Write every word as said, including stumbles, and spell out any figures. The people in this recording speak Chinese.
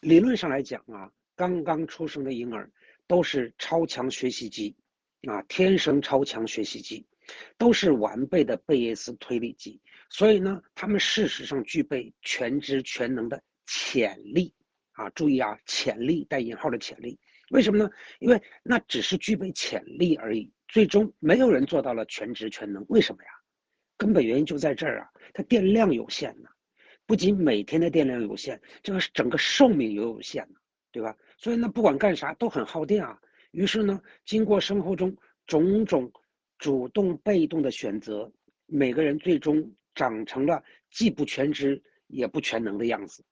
理论上来讲啊，刚刚出生的婴儿都是超强学习机，啊，天生超强学习机，都是完备的贝叶斯推理机，所以呢，他们事实上具备全知全能的潜力，啊，注意啊，潜力带引号的潜力，为什么呢？因为那只是具备潜力而已，最终没有人做到了全知全能，为什么呀？根本原因就在这儿啊，它电量有限呢。不仅每天的电量有限，这个整个寿命也有限，对吧？所以呢，不管干啥都很耗电啊。于是呢，经过生活中种种主动被动的选择，每个人最终长成了既不全知也不全能的样子。